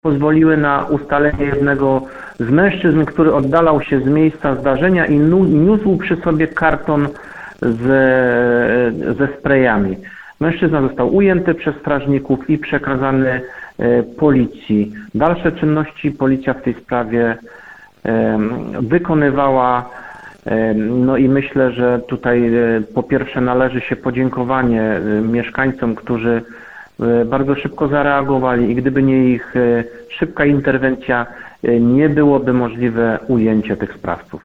pozwoliły na ustalenie jednego z mężczyzn, który oddalał się z miejsca zdarzenia i niósł przy sobie karton ze sprayami. Mężczyzna został ujęty przez strażników i przekazany policji. Dalsze czynności policja w tej sprawie wykonywała. No i myślę, że tutaj po pierwsze należy się podziękowanie mieszkańcom, którzy bardzo szybko zareagowali i gdyby nie ich szybka interwencja, nie byłoby możliwe ujęcie tych sprawców.